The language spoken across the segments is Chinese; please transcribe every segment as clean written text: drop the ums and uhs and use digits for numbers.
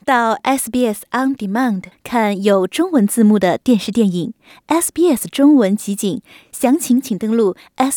到 SBS On Demand 看有中文字幕的电视电影 SBS 中文集锦，详情请登录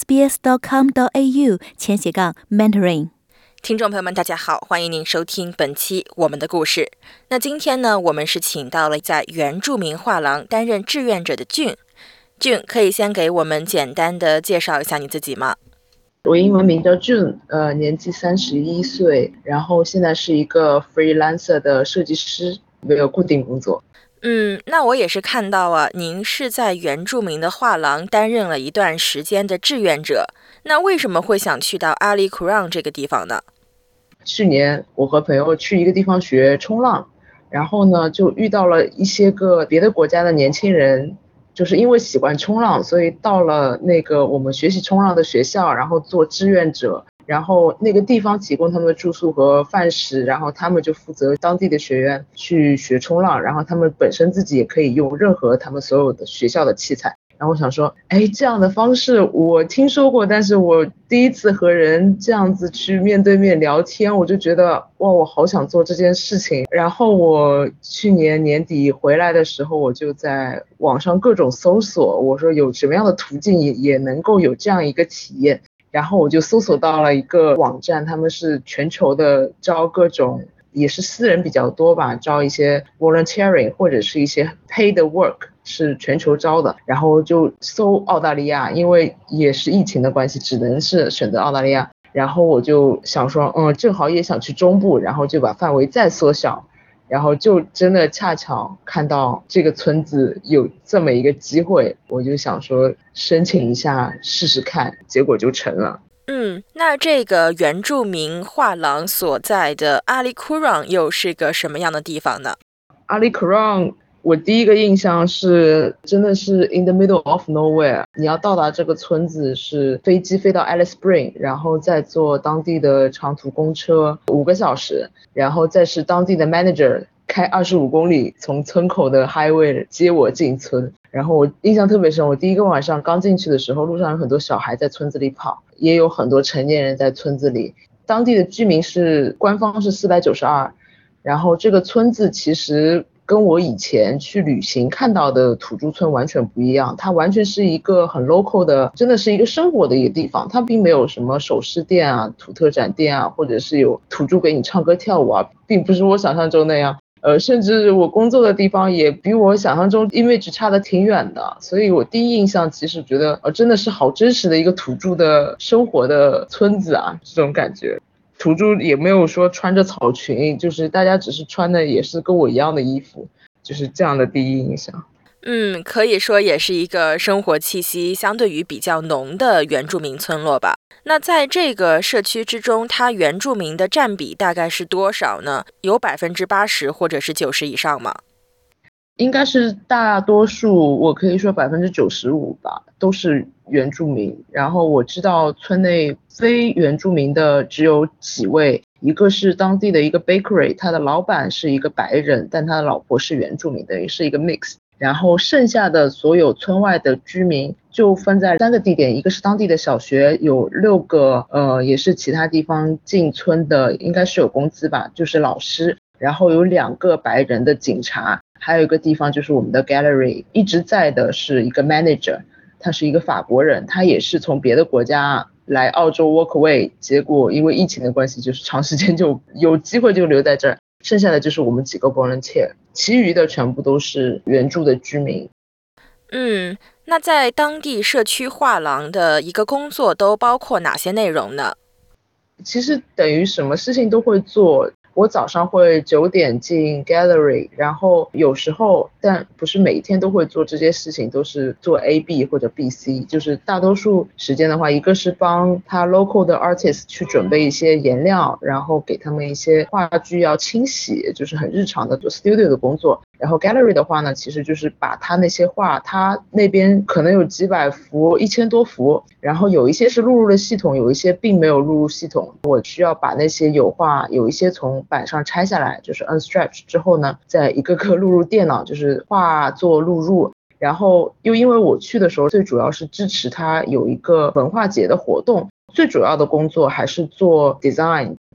sbs.com.au/Mandarin。 听众朋友们大家好，欢迎您收听本期我们的故事。那今天呢，我们是请到了在原住民画廊担任志愿者的俊，可以先给我们简单的介绍一下你自己吗？ 我英文名叫 June， 年纪31岁，然后现在是一个 freelancer 的设计师，没有固定工作。 那我也是看到啊，您是在原住民的画廊担任了一段时间的志愿者，那为什么会想去到阿里库朗这个地方呢？ 去年我和朋友去一个地方学冲浪，然后呢就遇到了一些个别的国家的年轻人，就是因为喜欢冲浪，所以到了那个我们学习冲浪的学校，然后做志愿者，然后那个地方提供他们的住宿和饭食，然后他们就负责当地的学员去学冲浪，然后他们本身自己也可以用任何他们所有的学校的器材。然后我想说，这样的方式我听说过，但是我第一次和人这样子去面对面聊天，我就觉得哇，我好想做这件事情。然后我去年年底回来的时候，我就在网上各种搜索，我说有什么样的途径也能够有这样一个体验。然后我就搜索到了一个网站，他们是全球的招各种，也是私人比较多吧，招一些 volunteering 或者是一些 paid work， 是全球招的。然后就搜澳大利亚，因为也是疫情的关系，只能是选择澳大利亚。然后我就想说，正好也想去中部，然后就把范围再缩小，然后就真的恰巧看到这个村子有这么一个机会，我就想说申请一下试试看，结果就成了。 那这个原住民画廊所在的阿里库朗又是个什么样的地方呢？ 阿里库朗我第一个印象是真的是 in the middle of nowhere， 你要到达这个村子是飞机飞到 Alice Spring， 然后再坐当地的长途公车5个小时，然后再是当地的 manager 开25公里从村口的 highway 接我进村。然后我印象特别深，我第一个晚上刚进去的时候，路上有很多小孩在村子里跑，也有很多成年人在村子里。当地的居民是官方是492，然后这个村子其实跟我以前去旅行看到的土著村完全不一样，它完全是一个很 local 的，真的是一个生活的一个地方。它并没有什么首饰店啊、土特产店啊，或者是有土著给你唱歌跳舞啊，并不是我想象中那样。甚至我工作的地方也比我想象中 image 差得挺远的，所以我第一印象其实觉得真的是好真实的一个土著的生活的村子啊，这种感觉。土著也没有说穿着草裙，就是大家只是穿的也是跟我一样的衣服，就是这样的第一印象。 可以说也是一个生活气息相对于比较浓的原住民村落吧。那在这个社区之中，它原住民的占比大概是多少呢？有80%或者是90%以上吗？ 应该是大多数，我可以说95%吧，都是原住民。然后我知道村内非原住民的只有几位，一个是当地的一个 bakery， 他的老板是一个白人，但他的老婆是原住民的，也是一个 mix。然后剩下的所有村外的居民就分在3个地点，一个是当地的小学，有6个也是其他地方进村的，应该是有工资吧，就是老师。然后有2个白人的警察，还有一个地方就是我们的 gallery， 一直在的是一个 manager， 他是一个法国人，他也是从别的国家来澳洲 work away， 结果因为疫情的关系，就是长时间就有机会就留在这儿。剩下的就是我们几个 volunteer， 其余的全部都是原住的居民。 那在当地社区画廊的一个工作都包括哪些内容呢？ 其实等于什么事情都会做。我早上会9点进 gallery， 然后有时候，但不是每一天都会做这些事情，都是做 A、B 或者 B、C， 就是大多数时间的话，一个是帮他 local 的 artist 去准备一些颜料，然后给他们一些画具要清洗，就是很日常的做 studio 的工作。然后 gallery 的话呢，其实就是把他那些画，他那边可能有几百幅1000多幅，然后有一些是录入了系统，有一些并没有录入系统，我需要把那些油画有一些从板上拆下来，就是 unstretch 之后呢，再一个个录入电脑，就是画作录入。然后又因为我去的时候最主要是支持他有一个文化节的活动，最主要的工作还是做 design，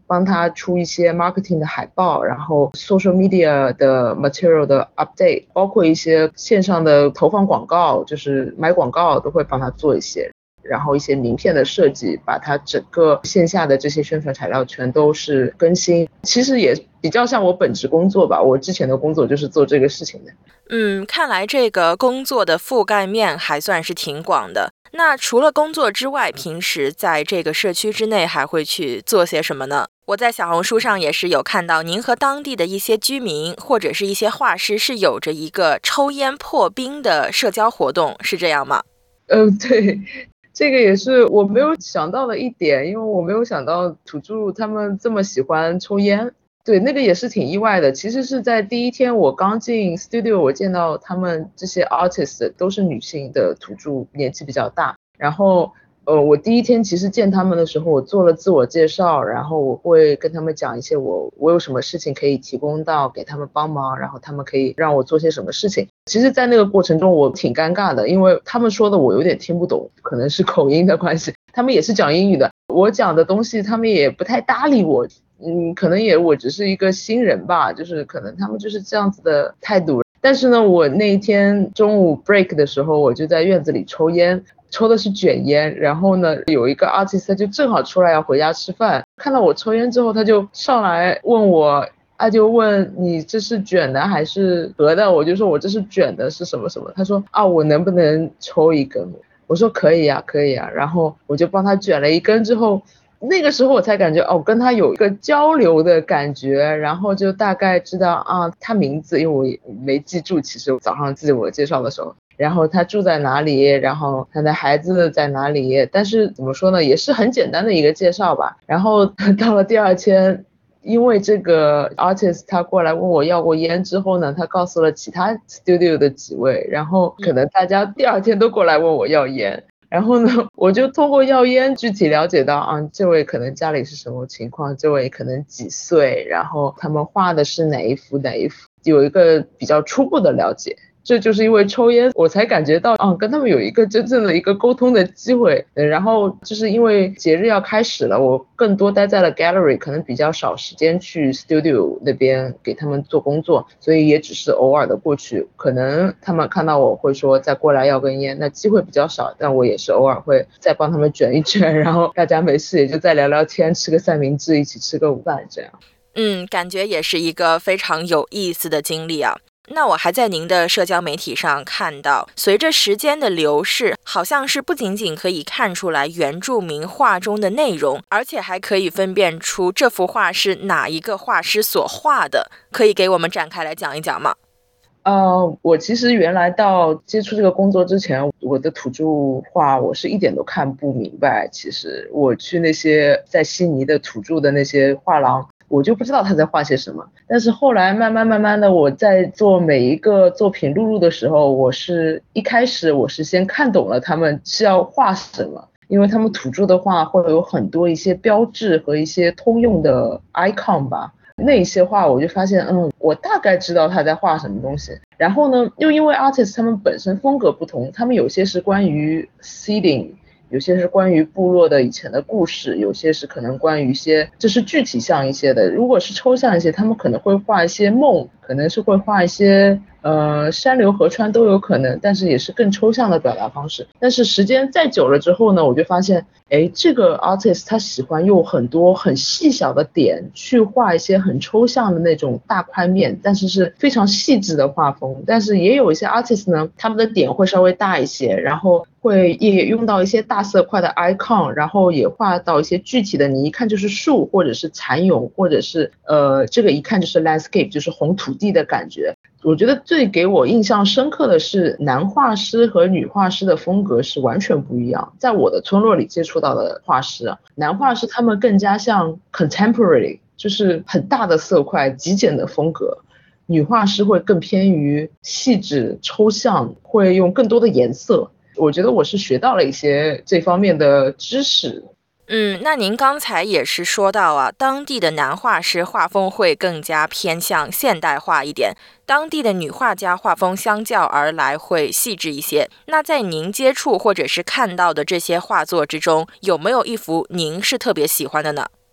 帮他出一些 marketing 的海报，然后 social media 的 material 的 update， 包括一些线上的投放广告，就是买广告都会帮他做一些，然后一些名片的设计，把他整个线下的这些宣传材料全都是更新。其实也比较像我本职工作吧，我之前的工作就是做这个事情的。 看来这个工作的覆盖面还算是挺广的。那除了工作之外，平时在这个社区之内还会去做些什么呢？我在小红书上也是有看到您和当地的一些居民或者是一些画师是有着一个抽烟破冰的社交活动，是这样吗？ 对，这个也是我没有想到的一点，因为我没有想到土著他们这么喜欢抽烟。对，那个也是挺意外的。其实是在第一天我刚进 studio， 我见到他们这些 artist 都是女性的土著，年纪比较大。然后我第一天其实见他们的时候，我做了自我介绍，然后我会跟他们讲一些我有什么事情可以提供到给他们帮忙，然后他们可以让我做些什么事情。其实在那个过程中我挺尴尬的，因为他们说的我有点听不懂，可能是口音的关系，他们也是讲英语的，我讲的东西他们也不太搭理我。可能我只是一个新人吧，就是可能他们就是这样子的态度。但是呢，我那一天中午 break 的时候，我就在院子里抽烟，抽的是卷烟。然后呢，有一个 artist 他就正好出来要回家吃饭，看到我抽烟之后，他就上来问我，就问你这是卷的还是合的？我就说我这是卷的，是什么什么。他说我能不能抽一根？我说可以啊，可以啊。然后我就帮他卷了一根之后，那个时候我才感觉跟他有一个交流的感觉，然后就大概知道他名字，因为我也没记住，其实早上自我介绍的时候，然后他住在哪里，然后他的孩子在哪里，但是怎么说呢，也是很简单的一个介绍吧。然后到了第二天，因为这个 artist 他过来问我要过烟之后呢，他告诉了其他 studio 的几位，然后可能大家第二天都过来问我要烟。然后呢，我就通过要烟具体了解到这位可能家里是什么情况，这位可能几岁，然后他们画的是哪一幅，有一个比较初步的了解。这就是因为抽烟我才感觉到跟他们有一个真正的一个沟通的机会。然后就是因为节日要开始了，我更多待在了 gallery， 可能比较少时间去 studio 那边给他们做工作，所以也只是偶尔的过去，可能他们看到我会说再过来要根烟，那机会比较少，但我也是偶尔会再帮他们卷一卷，然后大家没事也就再聊聊天，吃个三明治，一起吃个午饭这样。 感觉也是一个非常有意思的经历啊。那我还在您的社交媒体上看到，随着时间的流逝，好像是不仅仅可以看出来原住民画中的内容，而且还可以分辨出这幅画是哪一个画师所画的，可以给我们展开来讲一讲吗？ 我其实原来到接触这个工作之前，我的土著画我是一点都看不明白。其实我去那些在悉尼的土著的那些画廊，我就不知道他在画些什么。但是后来慢慢的，我在做每一个作品录入的时候，一开始我是先看懂了他们是要画什么，因为他们土著的画会有很多一些标志和一些通用的 icon 吧。那些画我就发现我大概知道他在画什么东西。然后呢，又因为 artist 他们本身风格不同，他们有些是关于 seeding， 有些是关于部落的以前的故事，有些是可能关于一些这是具体像一些的。如果是抽象一些，他们可能会画一些梦，可能是会画一些山流河川都有可能，但是也是更抽象的表达方式。但是时间再久了之后呢，我就发现这个 artist 他喜欢用很多很细小的点去画一些很抽象的那种大块面，但是是非常细致的画风。但是也有一些 artist 呢，他们的点会稍微大一些，然后会也用到一些大色块的 icon， 然后也画到一些具体的你一看就是树，或者是蚕蛹，或者是这个一看就是 landscape， 就是红土地的感觉。我觉得最给我印象深刻的是男画师和女画师的风格是完全不一样。在我的村落里接触到的画师，男画师他们更加像 contemporary， 就是很大的色块极简的风格，女画师会更偏于细致抽象，会用更多的颜色。我觉得我是学到了一些这方面的知识。 那您刚才也是说到当地的男画师画风会更加偏向现代化一点，当地的女画家画风相较而来会细致一些。那在您接触或者是看到的这些画作之中，有没有一幅您是特别喜欢的呢？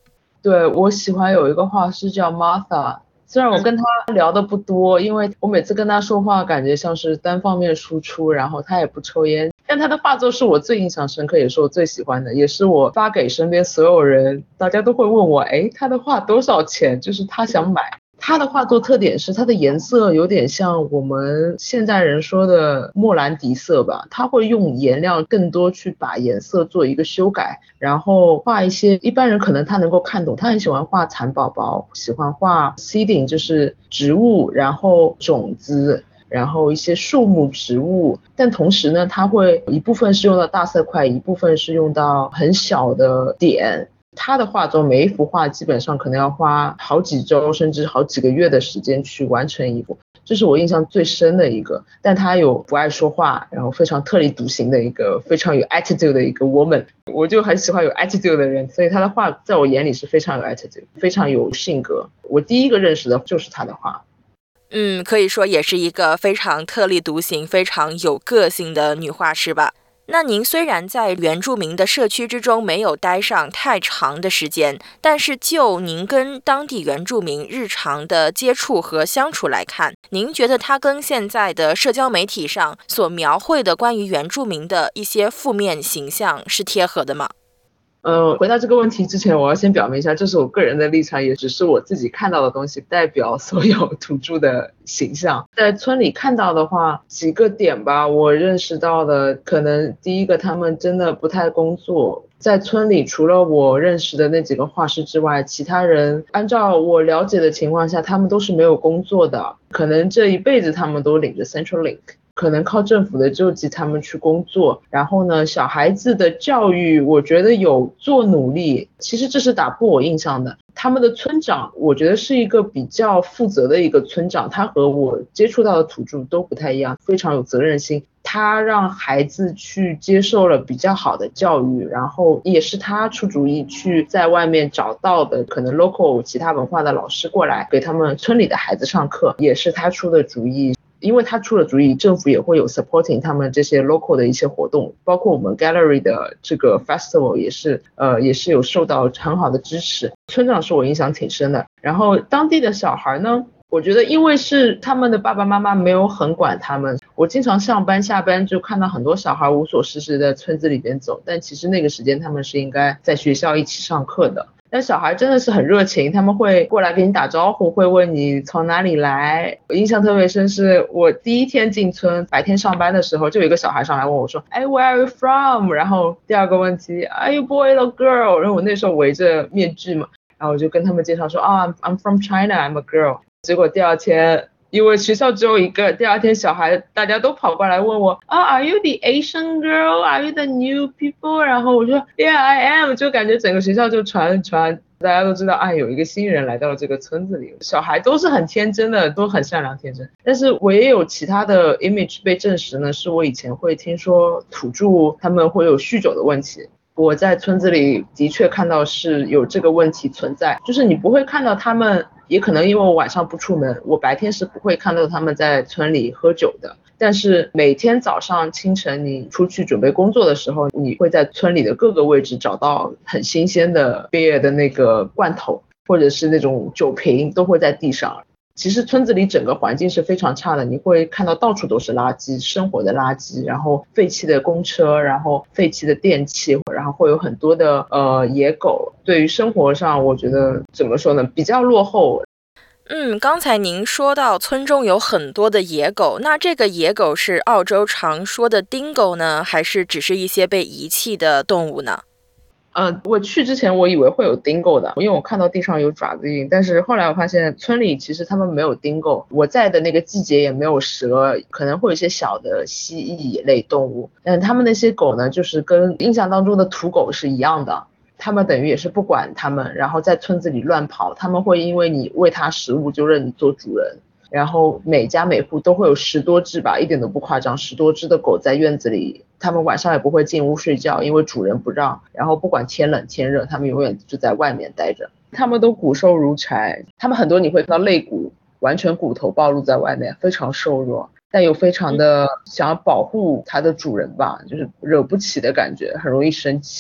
对，我喜欢有一个画师叫 Martha， 虽然我跟他聊的不多，因为我每次跟他说话感觉像是单方面输出，然后他也不抽烟，但他的画作是我最印象深刻，也是我最喜欢的，也是我发给身边所有人，大家都会问我，哎，他的画多少钱？就是他想买。他的画作特点是他的颜色有点像我们现代人说的莫兰迪色吧，他会用颜料更多去把颜色做一个修改，然后画一些一般人可能他能够看懂，他很喜欢画蚕宝宝，喜欢画 seeding 就是植物，然后种子，然后一些树木植物，但同时呢他会一部分是用到大色块，一部分是用到很小的点。他的画作每一幅画基本上可能要花好几周甚至好几个月的时间去完成一幅，这是我印象最深的一个。但他有不爱说话，然后非常特立独行的一个非常有 attitude 的一个 woman， 我就很喜欢有 attitude 的人，所以他的画在我眼里是非常有 attitude， 非常有性格。我第一个认识的就是他的画。 可以说也是一个非常特立独行、非常有个性的女画师吧。那您虽然在原住民的社区之中没有待上太长的时间，但是就您跟当地原住民日常的接触和相处来看，您觉得它跟现在的社交媒体上所描绘的关于原住民的一些负面形象是贴合的吗？ 回答这个问题之前，我要先表明一下，这是我个人的立场，也只是我自己看到的东西，不代表所有土著的形象。在村里看到的话，几个点吧，我认识到的，可能第一个，他们真的不太工作。在村里，除了我认识的那几个画师之外，其他人按照我了解的情况下，他们都是没有工作的，可能这一辈子他们都领着 Centrelink。可能靠政府的救济他们去工作，然后呢，小孩子的教育我觉得有做努力，其实这是打破我印象的。他们的村长我觉得是一个比较负责的一个村长，他和我接触到的土著都不太一样，非常有责任心。他让孩子去接受了比较好的教育，然后也是他出主意去在外面找到的可能 local 其他文化的老师过来给他们村里的孩子上课，也是他出的主意。因为他出了主意，政府也会有 supporting 他们这些 local 的一些活动，包括我们 gallery 的这个 festival 也是有受到很好的支持。村长是我印象挺深的。然后当地的小孩呢，我觉得因为是他们的爸爸妈妈没有很管他们，我经常上班下班就看到很多小孩无所事事在村子里边走，但其实那个时间他们是应该在学校一起上课的。但小孩真的是很热情，他们会过来给你打招呼，会问你从哪里来。我印象特别深是我第一天进村，白天上班的时候，就有一个小孩上来问我说，哎 ，Where are you from？ 然后第二个问题 ，Are you boy or girl？ 然后我那时候围着面具嘛，然后我就跟他们介绍说，I'm from China, I'm a girl。结果第二天，因为学校只有一个，第二天小孩大家都跑过来问我，Are you the Asian girl? Are you the new people? 然后我说 Yeah, I am。就感觉整个学校就传，大家都知道有一个新人来到了这个村子里。小孩都是很天真的，都很善良天真。但是我也有其他的 image 被证实呢，是我以前会听说土著他们会有酗酒的问题。我在村子里的确看到是有这个问题存在，就是你不会看到他们，也可能因为我晚上不出门，我白天是不会看到他们在村里喝酒的。但是每天早上清晨你出去准备工作的时候，你会在村里的各个位置找到很新鲜的 beer 的那个罐头，或者是那种酒瓶都会在地上。其实村子里整个环境是非常差的，你会看到到处都是垃圾，生活的垃圾，然后废弃的公车，然后废弃的电器，然后会有很多的野狗。对于生活上我觉得怎么说呢，比较落后。 刚才您说到村中有很多的野狗，那这个野狗是澳洲常说的 dingo 呢，还是只是一些被遗弃的动物呢？ 我去之前我以为会有 dingo 的，因为我看到地上有爪子印，但是后来我发现村里其实他们没有 dingo， 我在的那个季节也没有蛇，可能会有一些小的蜥蜴类动物，但他们那些狗呢，就是跟印象当中的土狗是一样的，他们等于也是不管他们，然后在村子里乱跑，他们会因为你喂它食物就认你做主人，然后每家每户都会有10多只吧，一点都不夸张，10多只的狗在院子里，他们晚上也不会进屋睡觉，因为主人不让，然后不管天冷天热，他们永远就在外面待着。他们都骨瘦如柴，他们很多你会看到肋骨完全骨头暴露在外面，非常瘦弱，但又非常的想要保护它的主人吧，就是惹不起的感觉，很容易生气。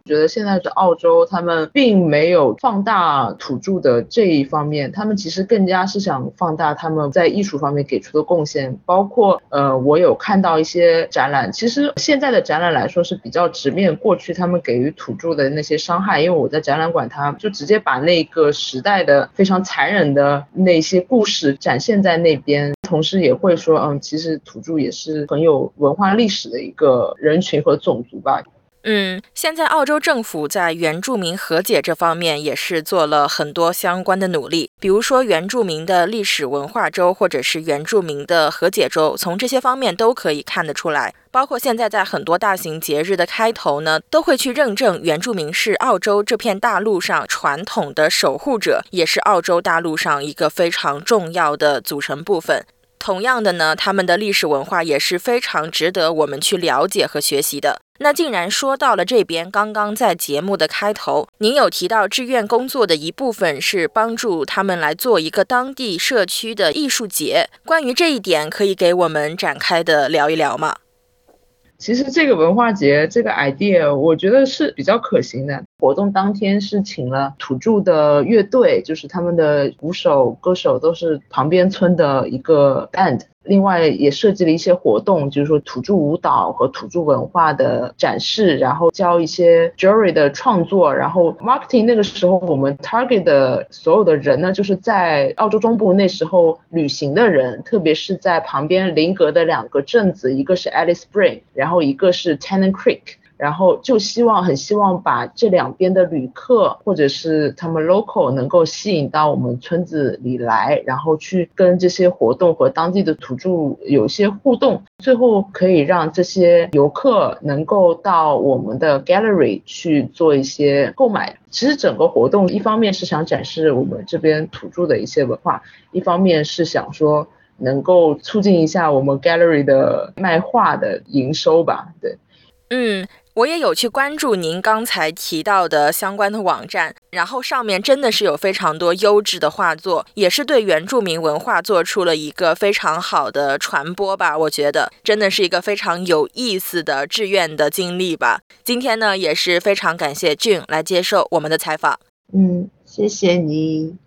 觉得现在的澳洲他们并没有放大土著的这一方面，他们其实更加是想放大他们在艺术方面给出的贡献，包括我有看到一些展览，其实现在的展览来说是比较直面过去他们给予土著的那些伤害，因为我在展览馆他就直接把那个时代的非常残忍的那些故事展现在那边，同时也会说其实土著也是很有文化历史的一个人群和种族吧。 现在澳洲政府在原住民和解这方面也是做了很多相关的努力，比如说原住民的历史文化周或者是原住民的和解周，从这些方面都可以看得出来。包括现在在很多大型节日的开头呢，都会去认证原住民是澳洲这片大陆上传统的守护者，也是澳洲大陆上一个非常重要的组成部分。同样的呢，他们的历史文化也是非常值得我们去了解和学习的。那既然说到了这边，刚刚在节目的开头，您有提到志愿工作的一部分是帮助他们来做一个当地社区的艺术节，关于这一点可以给我们展开的聊一聊吗？ 其实这个文化节这个 idea 我觉得是比较可行的。活动当天是请了土著的乐队，就是他们的鼓手歌手都是旁边村的一个 band， 另外也设计了一些活动，就是说土著舞蹈和土著文化的展示，然后教一些 jewelry 的创作，然后 marketing 那个时候我们 target 的所有的人呢，就是在澳洲中部那时候旅行的人，特别是在旁边邻隔的两个镇子，一个是 Alice Spring， 然后一个是 Tennant Creek，然后就很希望把这两边的旅客或者是他们 local 能够吸引到我们村子里来，然后去跟这些活动和当地的土著有一些互动，最后可以让这些游客能够到我们的 gallery 去做一些购买。其实整个活动一方面是想展示我们这边土著的一些文化，一方面是想说能够促进一下我们 gallery 的卖画的营收吧。对， 我也有去关注您刚才提到的相关的网站，然后上面真的是有非常多优质的画作，也是对原住民文化做出了一个非常好的传播吧。我觉得真的是一个非常有意思的志愿的经历吧。今天呢，也是非常感谢June来接受我们的采访。 谢谢你。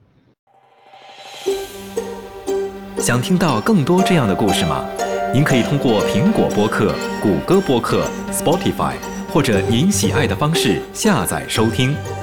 想听到更多这样的故事吗？您可以通过苹果播客、谷歌播客、Spotify 或者您喜爱的方式下载收听。